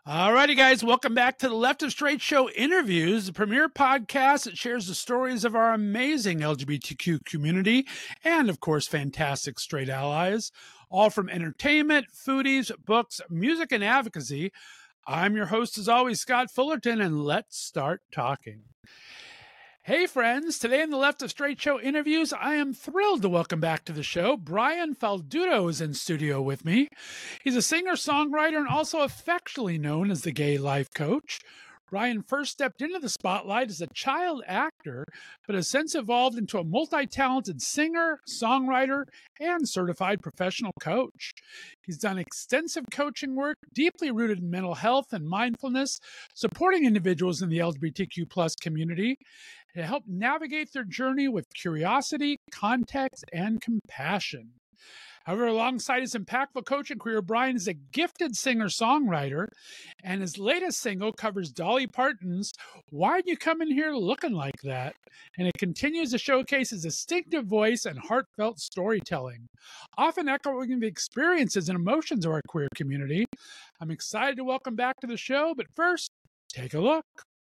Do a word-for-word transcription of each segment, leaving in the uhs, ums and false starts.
Alrighty, guys, welcome back to the Left of Straight Show Interviews, the premier podcast that shares the stories of our amazing L G B T Q community and, of course, fantastic straight allies, all from entertainment, foodies, books, music, and advocacy. I'm your host, as always, Scott Fullerton, and let's start talking. Hey friends, today in the Left of Straight Show Interviews, I am thrilled to welcome back to the show. Brian Falduto is in studio with me. He's a singer-songwriter and also affectionately known as the Gay Life Coach. Brian first stepped into the spotlight as a child actor, but has since evolved into a multi-talented singer, songwriter, and certified professional coach. He's done extensive coaching work, deeply rooted in mental health and mindfulness, supporting individuals in the L G B T Q plus community to help navigate their journey with curiosity, context, and compassion. However, alongside his impactful coaching career, Brian is a gifted singer-songwriter, and his latest single covers Dolly Parton's "Why'd You Come In Here Looking Like That?" and it continues to showcase his distinctive voice and heartfelt storytelling, often echoing the experiences and emotions of our queer community. I'm excited to welcome back to the show, but first, take a look.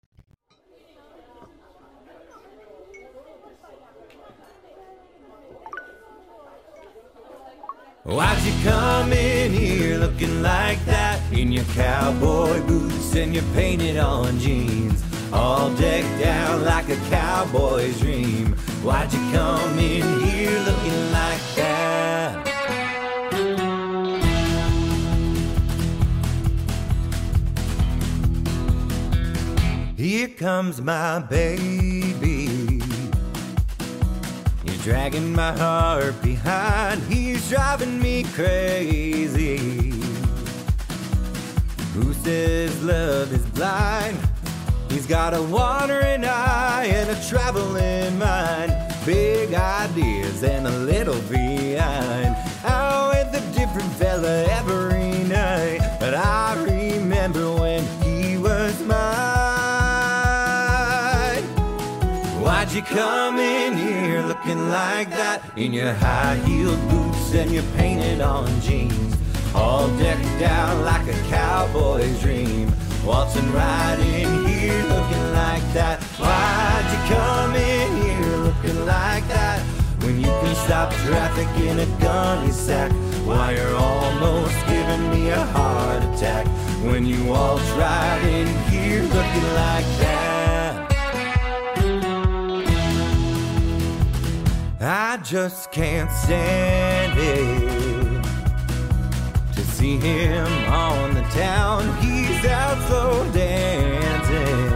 Why'd you come in here looking like that? In your cowboy boots and your painted on jeans, all decked out like a cowboy's dream. Why'd you come in here looking like that? Here comes my baby, dragging my heart behind, he's driving me crazy. Who says love is blind? He's got a wandering eye and a traveling mind, big ideas and a little behind. Out with a different fella every night, but I remember when he was mine. Why'd you come in here looking like that? In your high-heeled boots and your painted on jeans, all decked out like a cowboy's dream, waltzing right in here looking like that. Why'd you come in here looking like that? When you can stop traffic in a gunny sack, why you're almost giving me a heart attack when you waltz right in here looking like that. I just can't stand it to see him on the town. He's out so dancing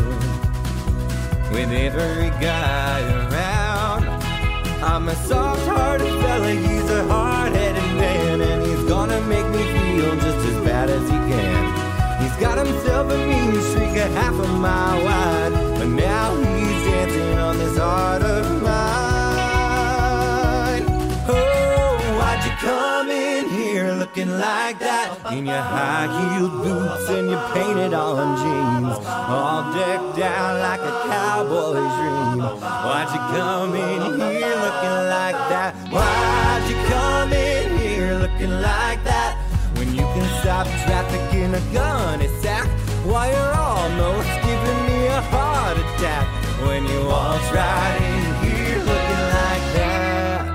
with every guy around. I'm a soft-hearted fella, he's a hard-headed man, and he's gonna make me feel just as bad as he can. He's got himself a mean streak a half a mile wide, but now he's dancing on this heart of mine. Come in here looking like that, in your high-heeled boots and your painted on jeans, all decked out like a cowboy's dream. Why'd you come in here looking like that? Why'd you come in here looking like that? When you can stop traffic in a gunny sack, why you're almost giving me a heart attack when you waltz right in here looking like that.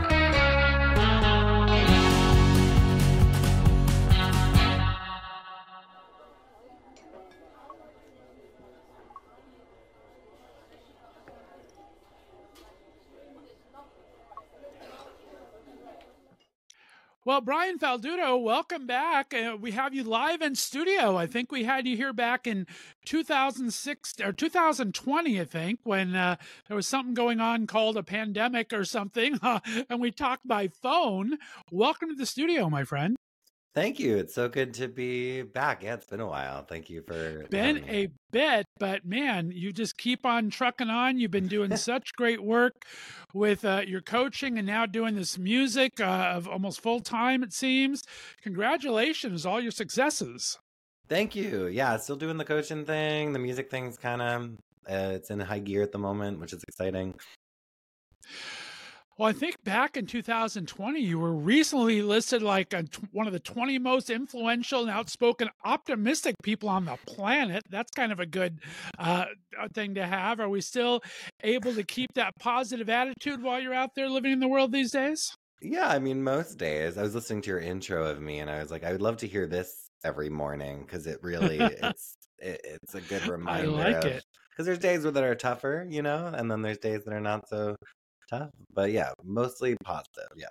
Well, Brian Falduto, welcome back. Uh, we have you live in studio. I think we had you here back in two thousand six or two thousand twenty, I think, when uh, there was something going on called a pandemic or something, uh, and we talked by phone. Welcome to the studio, my friend. Thank you. It's so good to be back. Yeah, it's been a while. Thank you for Been having me. a bit, but man, you just keep on trucking on. You've been doing such great work with uh, your coaching and now doing this music uh, of almost full time, it seems. Congratulations, all your successes. Thank you. Yeah, still doing the coaching thing. The music thing's kind of, uh, it's in high gear at the moment, which is exciting. Well, I think back in two thousand twenty, you were recently listed like a, one of the twenty most influential and outspoken, optimistic people on the planet. That's kind of a good uh, thing to have. Are we still able to keep that positive attitude while you're out there living in the world these days? Yeah, I mean, most days. I was listening to your intro of me, and I was like, I would love to hear this every morning because it really it's it, it's a good reminder. I like of, it because there's days that are tougher, you know, and then there's days that are not so tough. But yeah, mostly positive. Yes.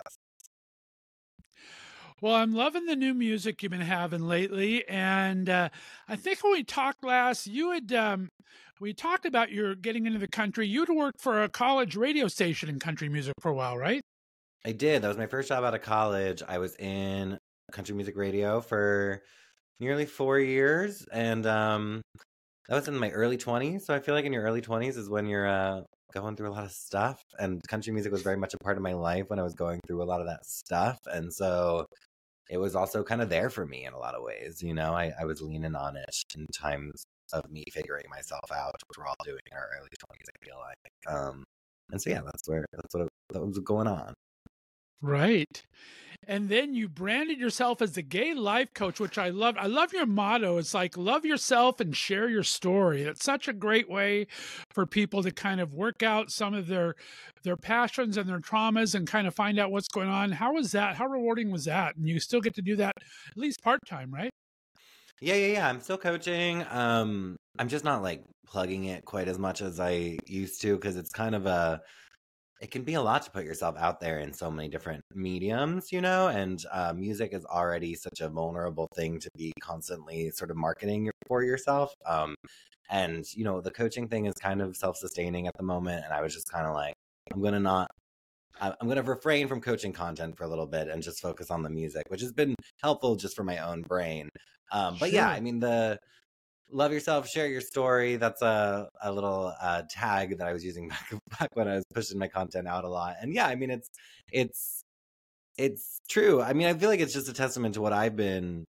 Well, I'm loving the new music you've been having lately, and uh, I think when we talked last, you had um, we talked about your getting into the country. You'd worked for a college radio station in country music for a while, right? I did. That was my first job out of college. I was in country music radio for nearly four years, and um, that was in my early twenties. So I feel like in your early twenties is when you're uh, going through a lot of stuff, and country music was very much a part of my life when I was going through a lot of that stuff, and so it was also kind of there for me in a lot of ways. You know, I, I was leaning on it in times of me figuring myself out, which we're all doing in our early twenties, I feel like. Um, and so yeah, that's where that's what that was going on. Right. And then you branded yourself as the gay life coach, which I love. I love your motto. It's like, love yourself and share your story. It's such a great way for people to kind of work out some of their their passions and their traumas and kind of find out what's going on. How was that? How rewarding was that? And you still get to do that at least part-time, right? Yeah, yeah, yeah. I'm still coaching. Um, I'm just not like plugging it quite as much as I used to because it's kind of a it can be a lot to put yourself out there in so many different mediums, you know, and uh, music is already such a vulnerable thing to be constantly sort of marketing for yourself. Um, and, you know, the coaching thing is kind of self-sustaining at the moment. And I was just kind of like, I'm going to not, I'm going to refrain from coaching content for a little bit and just focus on the music, which has been helpful just for my own brain. Um, but Sure. yeah, I mean, the, love yourself, share your story. That's a, a little uh, tag that I was using back, back when I was pushing my content out a lot. And yeah, I mean, it's, it's, it's true. I mean, I feel like it's just a testament to what I've been,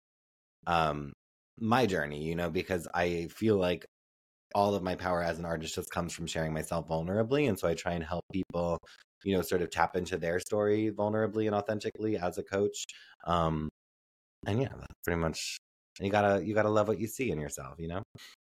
um, my journey, you know, because I feel like all of my power as an artist just comes from sharing myself vulnerably. And so I try and help people, you know, sort of tap into their story vulnerably and authentically as a coach. Um, and yeah, that's pretty much, you gotta, you gotta love what you see in yourself, you know?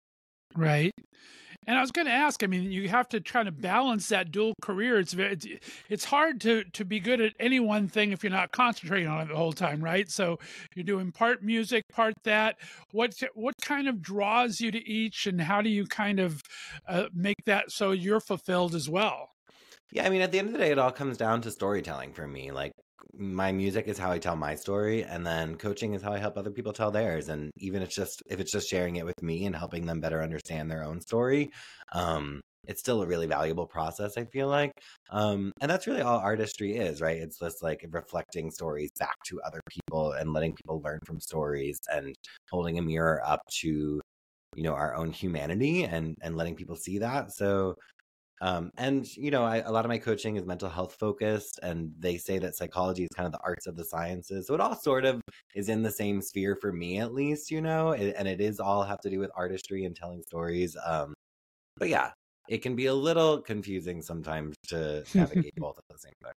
Right. And I was going to ask, I mean, you have to try to balance that dual career. It's very, it's, it's hard to, to be good at any one thing if you're not concentrating on it the whole time, right? So you're doing part music, part that. What, what kind of draws you to each, and how do you kind of uh, make that so you're fulfilled as well? Yeah, I mean, at the end of the day, it all comes down to storytelling for me. Like, my music is how I tell my story, and then coaching is how I help other people tell theirs. And even if it's just if it's just sharing it with me and helping them better understand their own story, um, it's still a really valuable process, I feel like. Um, and that's really all artistry is, right? It's just like reflecting stories back to other people and letting people learn from stories and holding a mirror up to, you know, our own humanity and and letting people see that. So um, and, you know, I, a lot of my coaching is mental health focused, and they say that psychology is kind of the arts of the sciences. So it all sort of is in the same sphere for me, at least, you know, it, and it is all have to do with artistry and telling stories. Um, but yeah, it can be a little confusing sometimes to navigate both at the same time.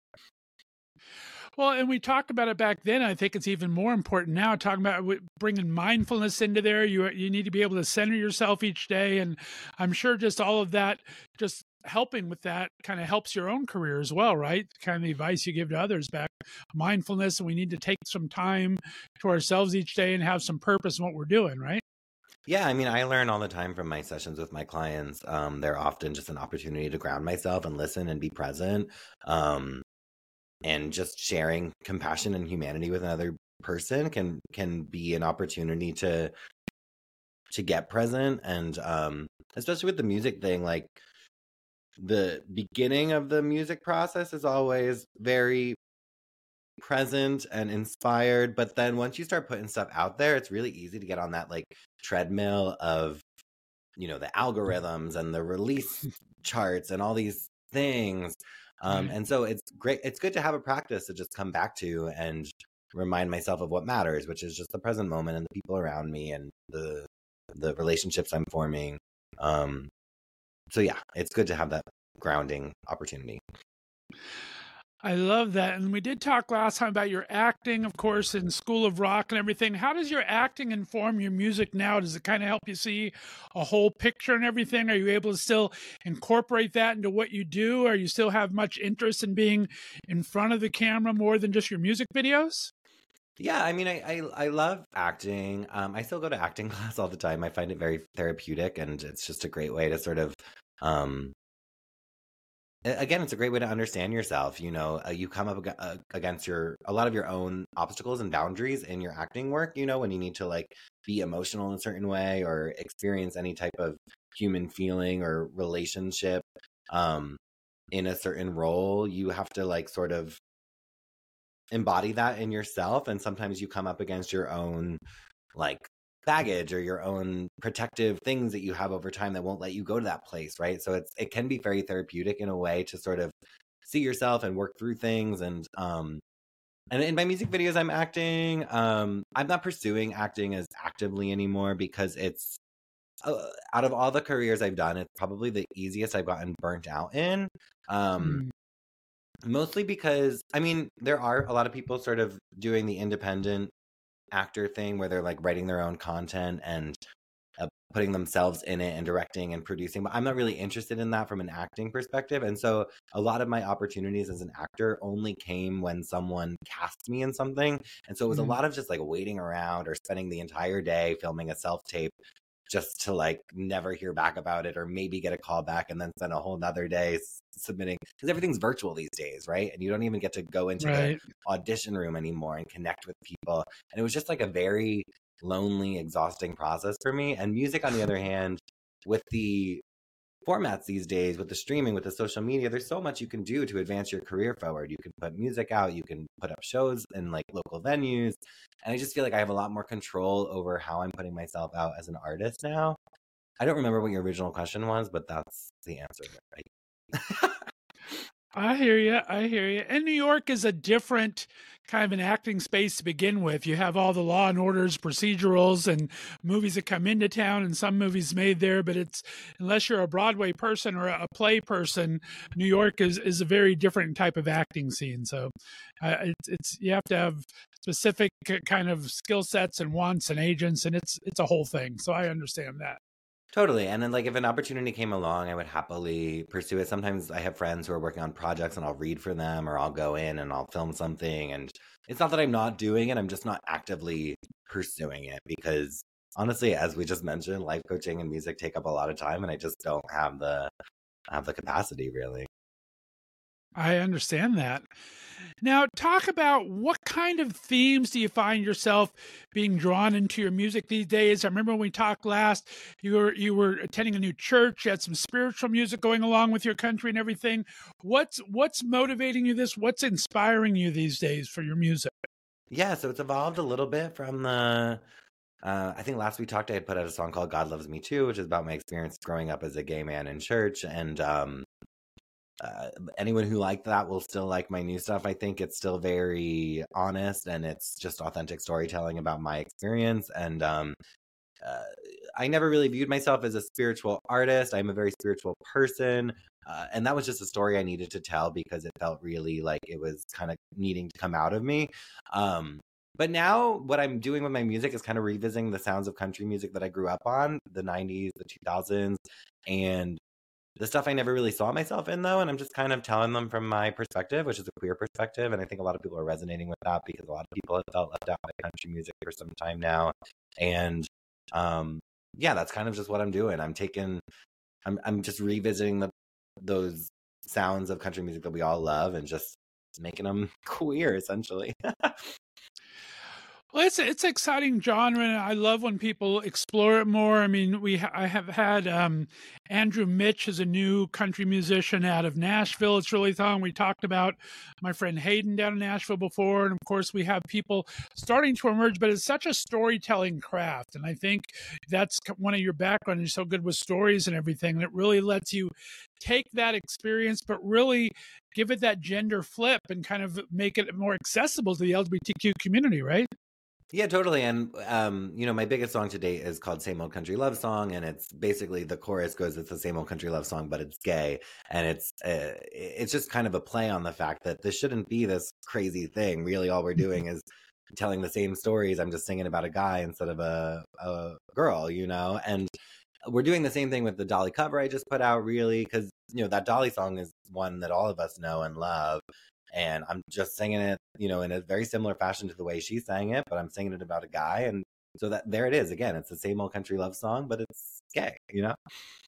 Well, and we talked about it back then. I think it's even more important now, talking about bringing mindfulness into there. You you need to be able to center yourself each day. And I'm sure just all of that, just helping with that kind of helps your own career as well, right? Kind of the advice you give to others back, mindfulness, and we need to take some time to ourselves each day and have some purpose in what we're doing, right? Yeah, I mean, I learn all the time from my sessions with my clients. Um, they're often just an opportunity to ground myself and listen and be present. Um, and just sharing compassion and humanity with another person can can be an opportunity to to get present. And um, especially with the music thing, like the beginning of the music process is always very present and inspired, but then once you start putting stuff out there, it's really easy to get on that like treadmill of, you know, the algorithms and the release charts and all these things. Um, and so it's great. It's good to have a practice to just come back to and remind myself of what matters, which is just the present moment and the people around me and the the relationships I'm forming. Um, so yeah, it's good to have that grounding opportunity. I love that. And we did talk last time about your acting, of course, in School of Rock and everything. How does your acting inform your music now? Does it kind of help you see a whole picture and everything? Are you able to still incorporate that into what you do? Or you still have much interest in being in front of the camera more than just your music videos? Yeah, I mean, I I, I love acting. Um, I still go to acting class all the time. I find it very therapeutic, and it's just a great way to sort of um, again, it's a great way to understand yourself. You know, uh, you come up ag- uh, against your a lot of your own obstacles and boundaries in your acting work. You know, when you need to like be emotional in a certain way or experience any type of human feeling or relationship um, in a certain role, you have to like sort of embody that in yourself. And sometimes you come up against your own like baggage or your own protective things that you have over time that won't let you go to that place, right? So it's it can be very therapeutic in a way to sort of see yourself and work through things. And um and in my music videos I'm acting. um I'm not pursuing acting as actively anymore because it's uh, out of all the careers I've done, it's probably the easiest I've gotten burnt out in. um Mm, Mostly because, I mean, there are a lot of people sort of doing the independent actor thing where they're like writing their own content and uh, putting themselves in it and directing and producing. But I'm not really interested in that from an acting perspective. And so a lot of my opportunities as an actor only came when someone cast me in something. And so it was a mm. lot of just like waiting around or spending the entire day filming a self tape just to like never hear back about it or maybe get a call back and then spend a whole nother day s- submitting, because everything's virtual these days, right? And you don't even get to go into the Right. audition room anymore and connect with people. And it was just like a very lonely, exhausting process for me. And music, on the other hand, with the formats these days, with the streaming, with the social media, there's so much you can do to advance your career forward. You can put music out, you can put up shows in like local venues. And I just feel like I have a lot more control over how I'm putting myself out as an artist now. I don't remember what your original question was, but that's the answer. Right? I hear you. I hear you. And New York is a different kind of an acting space to begin with. You have all the Law and Orders, procedurals, and movies that come into town, and some movies made there. But it's unless you're a Broadway person or a play person, New York is is a very different type of acting scene. So uh, it's it's you have to have specific k- kind of skill sets and wants and agents, and it's it's a whole thing. So I understand that. Totally. And then, like, if an opportunity came along, I would happily pursue it. Sometimes I have friends who are working on projects and I'll read for them or I'll go in and I'll film something. And it's not that I'm not doing it, I'm just not actively pursuing it because honestly, as we just mentioned, life coaching and music take up a lot of time and I just don't have the have the capacity really. I understand that. Now, talk about what kind of themes do you find yourself being drawn into your music these days? I remember when we talked last, you were you were attending a new church, you had some spiritual music going along with your country and everything. What's what's motivating you this? What's inspiring you these days for your music? Yeah, so it's evolved a little bit from the uh, I think last we talked I had put out a song called God Loves Me Too, which is about my experience growing up as a gay man in church. And um uh, anyone who liked that will still like my new stuff. I think it's still very honest and it's just authentic storytelling about my experience. And um, uh, I never really viewed myself as a spiritual artist. I'm a very spiritual person. Uh, and that was just a story I needed to tell because it felt really like it was kind of needing to come out of me. Um, but now what I'm doing with my music is kind of revisiting the sounds of country music that I grew up on, the nineties, the two thousands, and the stuff I never really saw myself in, though, and I'm just kind of telling them from my perspective, which is a queer perspective, and I think a lot of people are resonating with that because a lot of people have felt left out by country music for some time now, and um, yeah, that's kind of just what I'm doing. I'm taking, I'm I'm just revisiting the those sounds of country music that we all love and just making them queer, essentially. Well, it's it's an exciting genre, and I love when people explore it more. I mean, we ha- I have had um, Andrew Mitch is a new country musician out of Nashville. It's really fun. We talked about my friend Hayden down in Nashville before, and of course, we have people starting to emerge. But it's such a storytelling craft, and I think that's c- one of your background. You're so good with stories and everything, and it really lets you take that experience, but really give it that gender flip and kind of make it more accessible to the L G B T Q community, right? Yeah, totally. And um, you know, my biggest song to date is called Same Old Country Love Song, and it's basically the chorus goes, it's the same old country love song, but it's gay. And it's uh, it's just kind of a play on the fact that this shouldn't be this crazy thing. Really, all we're doing is telling the same stories. I'm just singing about a guy instead of a, a girl, you know? And we're doing the same thing with the Dolly cover I just put out, really, because, you know, that Dolly song is one that all of us know and love. And I'm just singing it, you know, in a very similar fashion to the way she sang it, but I'm singing it about a guy. And so that there it is. Again, it's the same old country love song, but it's gay, you know?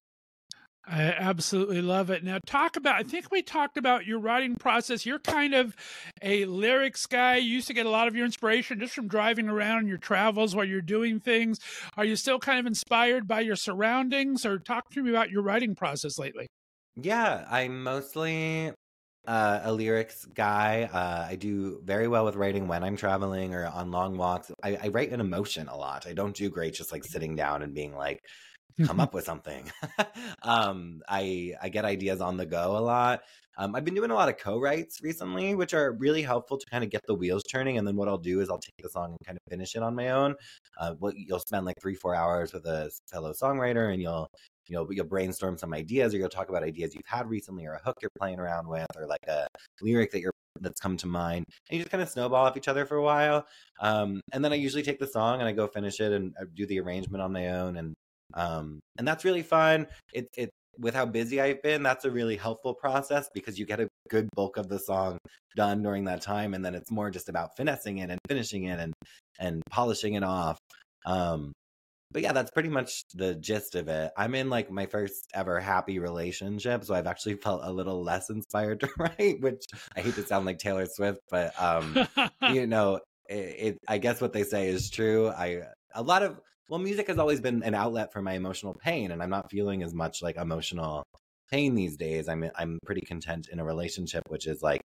I absolutely love it. Now, talk about, I think we talked about your writing process. You're kind of a lyrics guy. You used to get a lot of your inspiration just from driving around in your travels while you're doing things. Are you still kind of inspired by your surroundings, or talk to me about your writing process lately? Yeah, I'm mostly uh, a lyrics guy. Uh, I do very well with writing when I'm traveling or on long walks. I, I write an emotion a lot. I don't do great just like sitting down and being like, come up with something. um, I I get ideas on the go a lot. Um, I've been doing a lot of co-writes recently, which are really helpful to kind of get the wheels turning. And then what I'll do is I'll take the song and kind of finish it on my own. Uh, what you'll spend like three, four hours with a fellow songwriter, and you'll you know you'll brainstorm some ideas, or you'll talk about ideas you've had recently, or a hook you're playing around with, or like a lyric that you're that's come to mind, and you just kind of snowball off each other for a while. Um, and then I usually take the song and I go finish it and I do the arrangement on my own, and um and that's really fun. It it with how busy I've been, that's a really helpful process because you get a good bulk of the song done during that time, and then it's more just about finessing it and finishing it and and polishing it off. Um but yeah, that's pretty much the gist of it. I'm in like my first ever happy relationship, so I've actually felt a little less inspired to write, which I hate to sound like Taylor Swift, but um you know, it, it I guess what they say is true. I a lot of Well, music has always been an outlet for my emotional pain, and I'm not feeling as much like emotional pain these days. I'm I'm pretty content in a relationship, which is like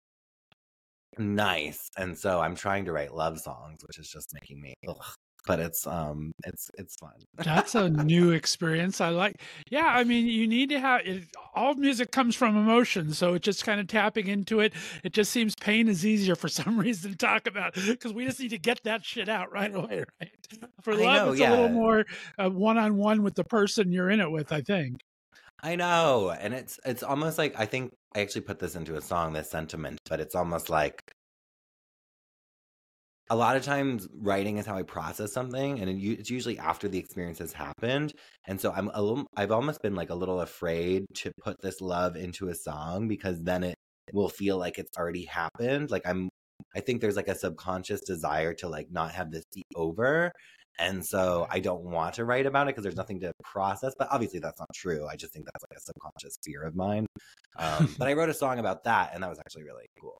nice, and so I'm trying to write love songs, which is just making me ugh. But it's um it's it's fun. That's a new experience. I like, yeah, I mean, you need to have it. All music comes from emotion. So it's just kind of tapping into it. It just seems pain is easier for some reason to talk about because we just need to get that shit out right away, right? For I love, know, it's a little yeah. more uh, one-on-one with the person you're in it with, I think. I know, and it's it's almost like I think I actually put this into a song, this sentiment, but it's almost like a lot of times writing is how I process something, and it, u- it's usually after the experience has happened. And so I'm a little, I've almost been like a little afraid to put this love into a song because then it will feel like it's already happened. Like I'm, I think there's like a subconscious desire to like not have this be over. And so I don't want to write about it because there's nothing to process. But obviously that's not true. I just think that's like a subconscious fear of mine. Um, but I wrote a song about that, and that was actually really cool.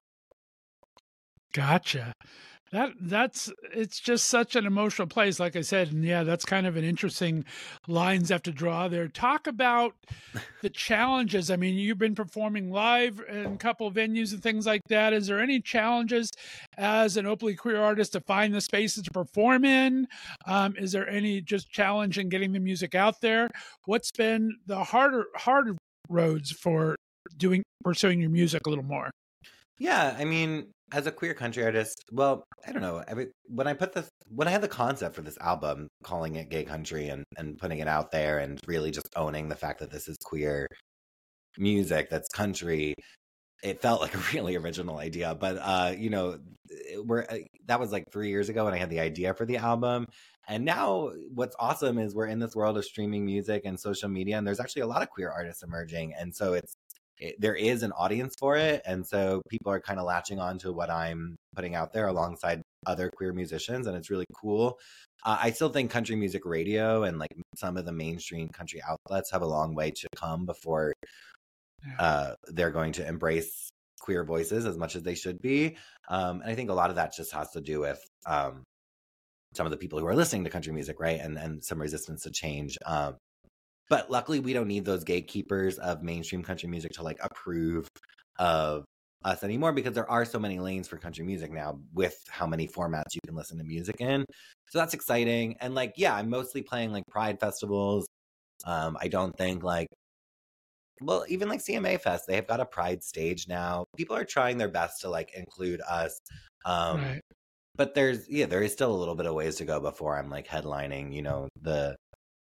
Gotcha. That that's it's just such an emotional place, like I said, and yeah, that's kind of an interesting lines have to draw there. Talk about the challenges. I mean, you've been performing live in a couple of venues and things like that. Is there any challenges as an openly queer artist to find the spaces to perform in? Um, is there any just challenge in getting the music out there? What's been the harder harder roads for doing pursuing your music a little more? Yeah, I mean, as a queer country artist, well, I don't know. Every when I put this, when I had the concept for this album, calling it Gay Country and and putting it out there, and really just owning the fact that this is queer music, that's country, it felt like a really original idea. But uh, you know, we're uh, that was like three years ago, and I had the idea for the album. And now, what's awesome is we're in this world of streaming music and social media, and there's actually a lot of queer artists emerging, and so it's it, there is an audience for it, and so people are kind of latching on to what I'm putting out there alongside other queer musicians, and it's really cool. Uh, I still think country music radio and like some of the mainstream country outlets have a long way to come before uh, they're going to embrace queer voices as much as they should be. Um, and I think a lot of that just has to do with um, some of the people who are listening to country music, right? And and some resistance to change. Um, But luckily, we don't need those gatekeepers of mainstream country music to like approve of us anymore, because there are so many lanes for country music now with how many formats you can listen to music in. So that's exciting. And like, yeah, I'm mostly playing like Pride festivals. Um, I don't think like, well, even like C M A Fest, they have got a Pride stage now. People are trying their best to like include us. Um, Right. but there's yeah, there is still a little bit of ways to go before I'm like headlining, you know, the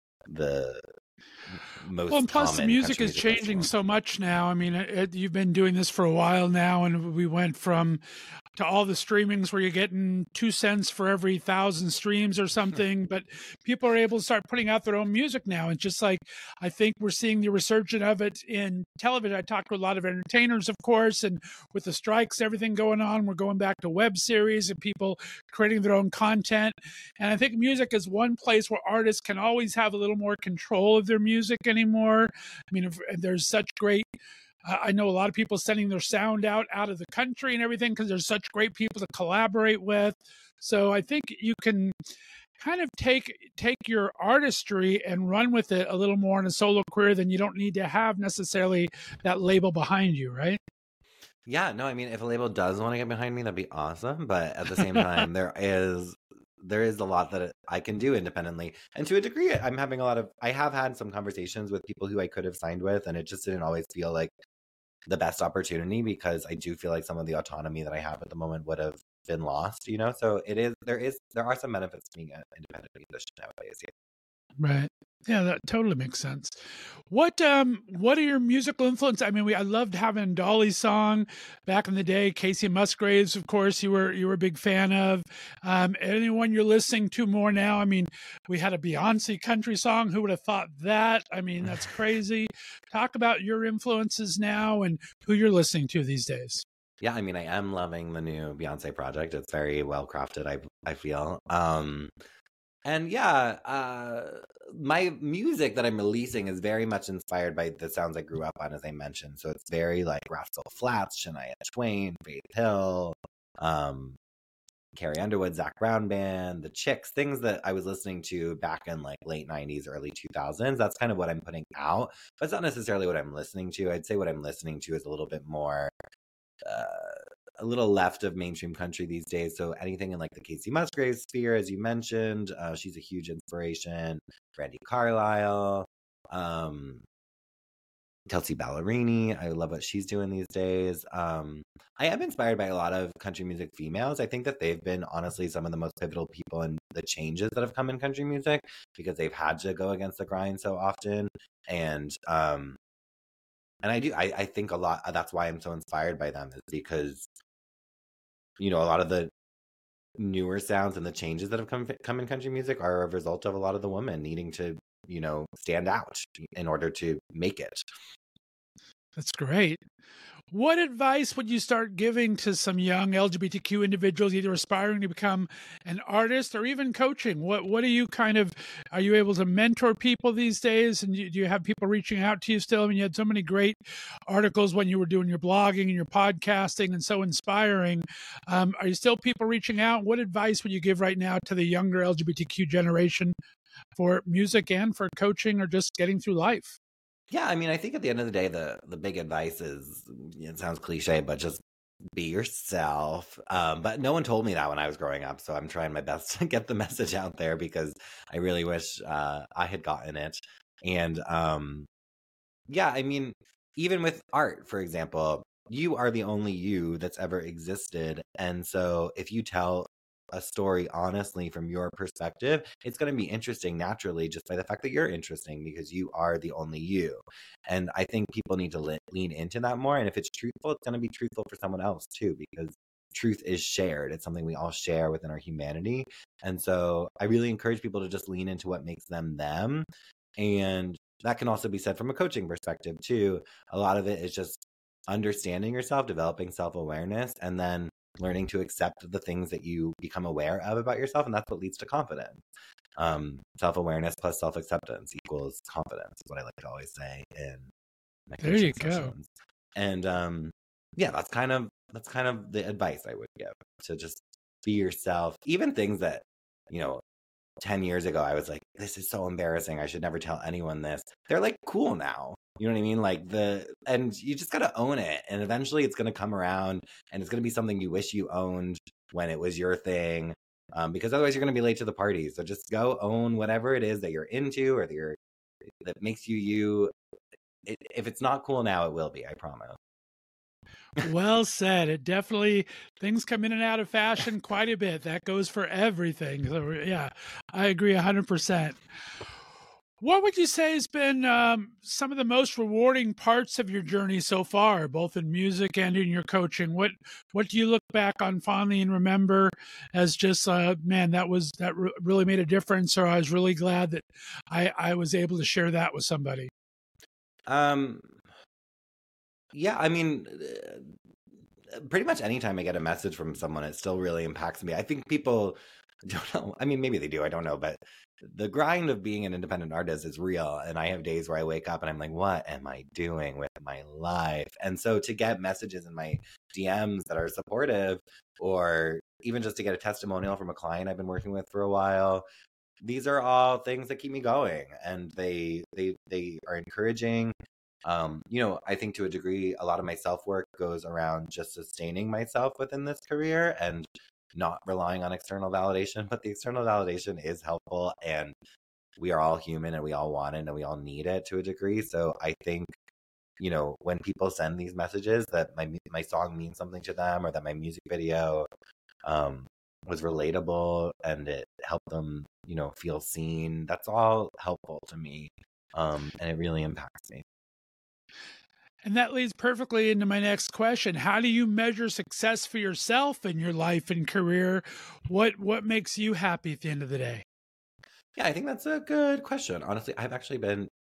the most Well, and plus the common music country is music changing festival. so much now. I mean, it, it- you've been doing this for a while now, and we went from to all the streamings where you're getting two cents for every thousand streams or something. But people are able to start putting out their own music now. And just like I think we're seeing the resurgence of it in television. I talked to a lot of entertainers, of course, and with the strikes, everything going on, we're going back to web series and people creating their own content. And I think music is one place where artists can always have a little more control of their music anymore. I mean, if, if there's such great uh, I know a lot of people sending their sound out out of the country and everything because there's such great people to collaborate with. So I think you can kind of take take your artistry and run with it a little more in a solo career. Than you don't need to have necessarily that label behind you, right? Yeah, no, I mean, if a label does want to get behind me, that'd be awesome. But at the same time, there is there is a lot that I can do independently, and to a degree, I'm having a lot of. I have had some conversations with people who I could have signed with, and it just didn't always feel like the best opportunity because I do feel like some of the autonomy that I have at the moment would have been lost. You know, so it is there is there are some benefits to being an independent musician nowadays. Yeah. Right. Yeah, that totally makes sense. What um what are your musical influences? I mean, we I loved having Dolly's song back in the day. Casey Musgraves, of course, you were you were a big fan of. Um, anyone you're listening to more now? I mean, we had a Beyonce country song. Who would have thought that? I mean, that's crazy. Talk about your influences now and who you're listening to these days. Yeah, I mean, I am loving the new Beyonce project. It's very well crafted, I I feel. Um And yeah, uh, my music that I'm releasing is very much inspired by the sounds I grew up on, as I mentioned. So it's very like Rascal Flatts, Shania Twain, Faith Hill, um, Carrie Underwood, Zach Brown Band, The Chicks, things that I was listening to back in like late nineties, early two thousands. That's kind of what I'm putting out, but it's not necessarily what I'm listening to. I'd say what I'm listening to is a little bit more. Uh, a little left of mainstream country these days. So anything in like the Casey Musgraves sphere, as you mentioned, uh, she's a huge inspiration. Brandi Carlile, um, Kelsey Ballerini. I love what she's doing these days. Um, I am inspired by a lot of country music females. I think that they've been honestly some of the most pivotal people in the changes that have come in country music because they've had to go against the grind so often. And, um, and I do, I, I think a lot, that's why I'm so inspired by them is because you know, a lot of the newer sounds and the changes that have come come in country music are a result of a lot of the women needing to, you know, stand out in order to make it. That's great. What advice would you start giving to some young L G B T Q individuals either aspiring to become an artist or even coaching? What what are you kind of, are you able to mentor people these days? And do you have people reaching out to you still? I mean, you had so many great articles when you were doing your blogging and your podcasting and so inspiring. Um, are you still people reaching out? What advice would you give right now to the younger L G B T Q generation for music and for coaching or just getting through life? Yeah, I mean, I think at the end of the day, the the big advice is, it sounds cliche, but just be yourself. Um, but no one told me that when I was growing up, so I'm trying my best to get the message out there because I really wish uh, I had gotten it. And um, yeah, I mean, even with art, for example, you are the only you that's ever existed. And so if you tell a story honestly from your perspective, it's going to be interesting naturally just by the fact that you're interesting because you are the only you. And I think people need to le- lean into that more. And if it's truthful, it's going to be truthful for someone else too, because truth is shared. It's something we all share within our humanity. And so I really encourage people to just lean into what makes them them. And that can also be said from a coaching perspective too. A lot of it is just understanding yourself, developing self-awareness, and then learning to accept the things that you become aware of about yourself. And that's what leads to confidence. Um, self-awareness plus self-acceptance equals confidence is what I like to always say in my There you coaching sessions. Go. And um, yeah, that's kind of, that's kind of the advice I would give, to just be yourself. Even things that, you know, ten years ago, I was like, this is so embarrassing. I should never tell anyone this. They're like cool now. You know what I mean? Like the, and you just got to own it. And eventually it's going to come around and it's going to be something you wish you owned when it was your thing. Um, because otherwise you're going to be late to the party. So just go own whatever it is that you're into or that you're, that makes you you. It, if it's not cool now, it will be, I promise. Well said. It definitely, things come in and out of fashion quite a bit. That goes for everything. So, yeah, I agree one hundred percent. What would you say has been um, some of the most rewarding parts of your journey so far, both in music and in your coaching? What What do you look back on fondly and remember as just, uh, man, that was that re- really made a difference, or I was really glad that I I was able to share that with somebody? Um, yeah, I mean, uh, pretty much anytime I get a message from someone, it still really impacts me. I think people don't know. I mean, maybe they do. I don't know. But the grind of being an independent artist is real. And I have days where I wake up and I'm like, what am I doing with my life? And so to get messages in my D Ms that are supportive, or even just to get a testimonial from a client I've been working with for a while, these are all things that keep me going, and they they they are encouraging. Um, you know, I think to a degree, a lot of my self work goes around just sustaining myself within this career and not relying on external validation. But the external validation is helpful, and we are all human, and we all want it, and we all need it to a degree. So I think, you know, when people send these messages that my my song means something to them, or that my music video um, was relatable and it helped them, you know, feel seen, that's all helpful to me, um, and it really impacts me. And that leads perfectly into my next question. How do you measure success for yourself in your life and career? What what makes you happy at the end of the day? Yeah, I think that's a good question. Honestly, I've actually been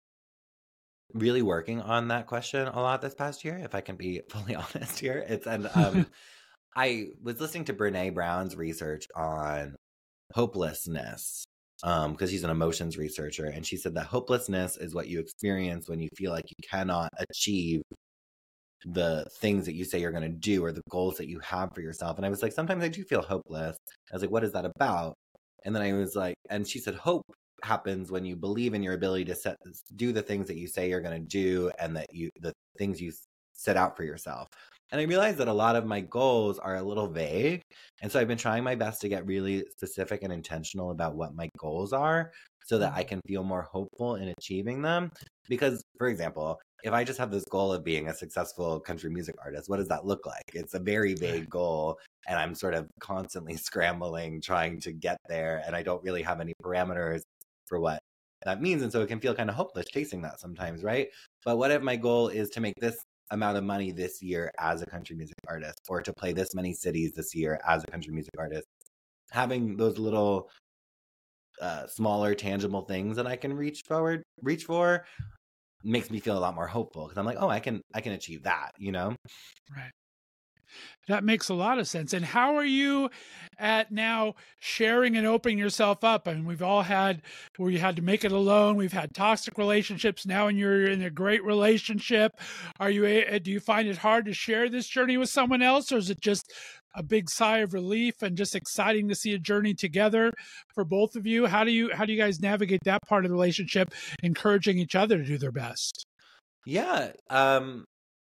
really working on that question a lot this past year, if I can be fully honest here. It's and um I was listening to Brene Brown's research on hopelessness, um, because she's an emotions researcher, and she said that hopelessness is what you experience when you feel like you cannot achieve the things that you say you're going to do, or the goals that you have for yourself. And I was like, sometimes I do feel hopeless. I was like, what is that about? And then I was like, and she said, hope happens when you believe in your ability to set do the things that you say you're going to do, and that you the things you set out for yourself. And I realized that a lot of my goals are a little vague. And so I've been trying my best to get really specific and intentional about what my goals are, so that I can feel more hopeful in achieving them. Because, for example, if I just have this goal of being a successful country music artist, what does that look like? It's a very vague goal, and I'm sort of constantly scrambling, trying to get there, and I don't really have any parameters for what that means. And so it can feel kind of hopeless chasing that sometimes, right? But what if my goal is to make this amount of money this year as a country music artist, or to play this many cities this year as a country music artist? Having those little uh, smaller tangible things that I can reach forward, reach for, makes me feel a lot more hopeful, because I'm like, oh, I can, I can achieve that, you know? Right. That makes a lot of sense. And how are you at now sharing and opening yourself up? I mean, we've all had where you had to make it alone. We've had toxic relationships. Now, and you're in a great relationship, are you? a- Do you find it hard to share this journey with someone else, or is it just a big sigh of relief and just exciting to see a journey together for both of you? How do you how do you guys navigate that part of the relationship, encouraging each other to do their best? Yeah. Um,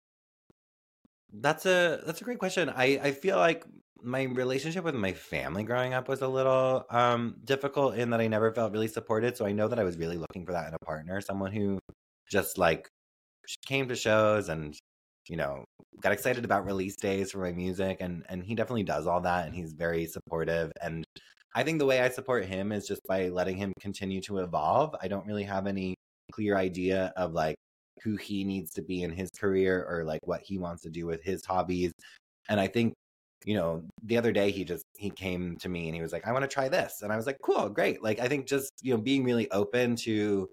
That's a that's a great question. I I feel like my relationship with my family growing up was a little um difficult, in that I never felt really supported. So I know that I was really looking for that in a partner, someone who just like came to shows and, you know, got excited about release days for my music, and and he definitely does all that, and he's very supportive. And I think the way I support him is just by letting him continue to evolve. I don't really have any clear idea of like who he needs to be in his career, or like what he wants to do with his hobbies. And I think, you know, the other day he just he came to me and he was like, I want to try this. And I was like, cool, great. Like, I think just, you know, being really open to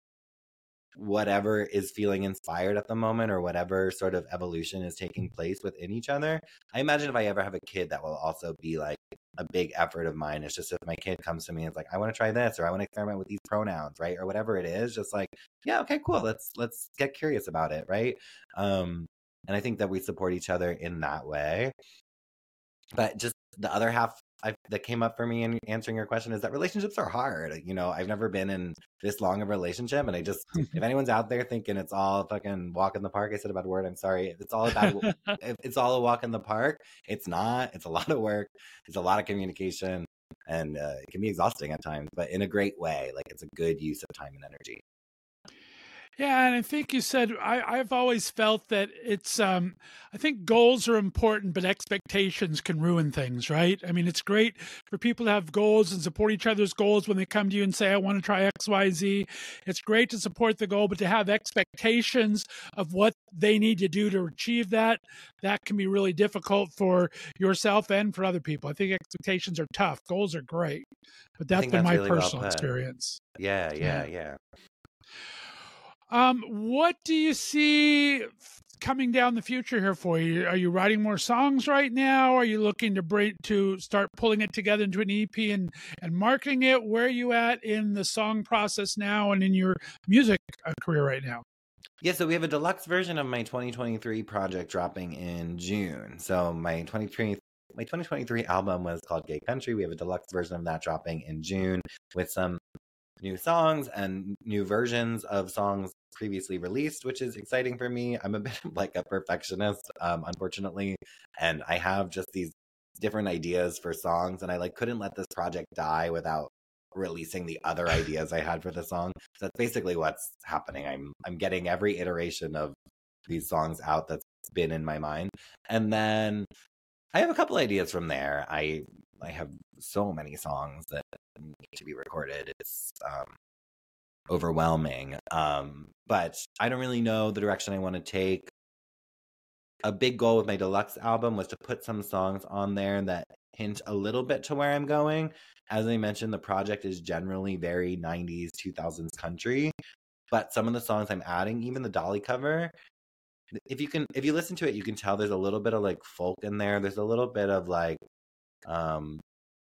whatever is feeling inspired at the moment, or whatever sort of evolution is taking place within each other. I imagine if I ever have a kid, that will also be like a big effort of mine. It's just if my kid comes to me and it's like, I want to try this, or I want to experiment with these pronouns, right? Or whatever it is, just like, yeah, okay, cool. Let's let's get curious about it, right? Um, and I think that we support each other in that way. But just the other half I, that came up for me in answering your question is that relationships are hard. You know, I've never been in this long of a relationship, and I just, if anyone's out there thinking it's all fucking walk in the park, I said a bad word, I'm sorry. If it's all about, if it's all a walk in the park, it's not. It's a lot of work. It's a lot of communication, and uh, it can be exhausting at times, but in a great way. Like, it's a good use of time and energy. Yeah, and I think you said I, I've always felt that it's. Um, I think goals are important, but expectations can ruin things, right? I mean, it's great for people to have goals and support each other's goals when they come to you and say, "I want to try X, Y, Z." It's great to support the goal, but to have expectations of what they need to do to achieve that, that can be really difficult for yourself and for other people. I think expectations are tough. Goals are great, but that's been that's my really well personal put. experience. Yeah, yeah, yeah. Um, what do you see coming down the future here for you? Are you writing more songs right now? Are you looking to bring to start pulling it together into an E P and and marketing it? Where are you at in the song process now and in your music uh, career right now? Yeah, so we have a deluxe version of my twenty twenty-three project dropping in June. So my twenty twenty my twenty twenty-three album was called Gay Country. We have a deluxe version of that dropping in June with some new songs and new versions of songs previously released, which is exciting for me. I'm a bit like a perfectionist, um, unfortunately, and I have just these different ideas for songs, and I like couldn't let this project die without releasing the other ideas I had for the song. So that's basically what's happening. I'm I'm getting every iteration of these songs out that's been in my mind, and then I have a couple ideas from there. I I have so many songs that need to be recorded. It's um, overwhelming. Um, but I don't really know the direction I want to take. A big goal with my deluxe album was to put some songs on there that hint a little bit to where I'm going. As I mentioned, the project is generally very nineties, two thousands country, but some of the songs I'm adding, even the Dolly cover, if you can, if you listen to it, you can tell there's a little bit of like folk in there. There's a little bit of like, um,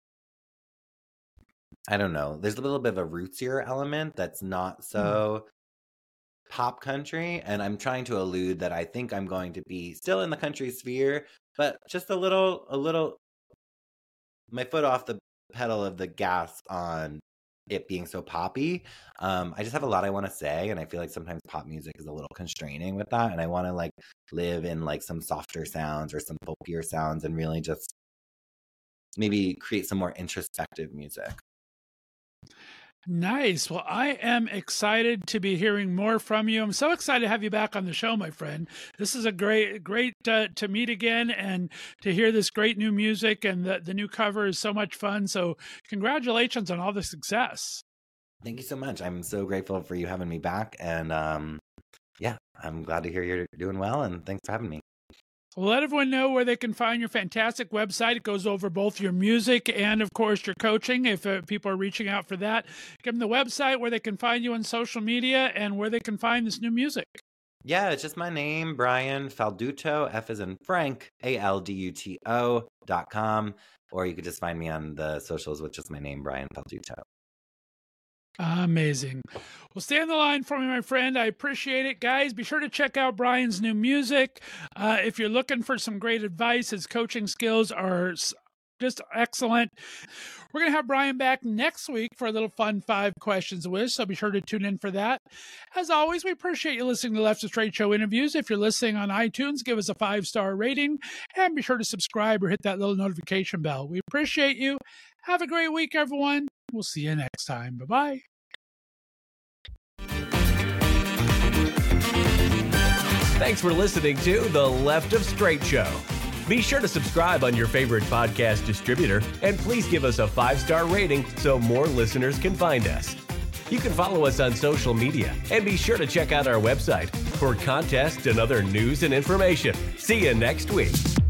I don't know. There's a little bit of a rootsier element that's not so mm. pop country. And I'm trying to allude that I think I'm going to be still in the country sphere, but just a little, a little, my foot off the pedal of the gas on it being so poppy. Um, I just have a lot I want to say. And I feel like sometimes pop music is a little constraining with that. And I want to like live in like some softer sounds or some folkier sounds and really just maybe create some more introspective music. Nice. Well, I am excited to be hearing more from you. I'm so excited to have you back on the show, my friend. This is a great, great uh, to meet again and to hear this great new music, and the, the new cover is so much fun. So congratulations on all the success. Thank you so much. I'm so grateful for you having me back. And um, yeah, I'm glad to hear you're doing well, and thanks for having me. Well, let everyone know where they can find your fantastic website. It goes over both your music and, of course, your coaching. If uh, people are reaching out for that, give them the website where they can find you on social media and where they can find this new music. Yeah, it's just my name, Brian Falduto, F as in Frank, A L D U T O dot com. Or you could just find me on the socials with just my name, Brian Falduto. Amazing. Well, stay on the line for me, my friend. I appreciate it. Guys, be sure to check out Brian's new music. Uh, if you're looking for some great advice, his coaching skills are just excellent. We're going to have Brian back next week for a little fun five questions with, so be sure to tune in for that. As always, we appreciate you listening to Left of Straight Show interviews. If you're listening on iTunes, give us a five-star rating, and be sure to subscribe or hit that little notification bell. We appreciate you. Have a great week, everyone. We'll see you next time. Bye-bye. Thanks for listening to The Left of Straight Show. Be sure to subscribe on your favorite podcast distributor, and please give us a five-star rating so more listeners can find us. You can follow us on social media, and be sure to check out our website for contests and other news and information. See you next week.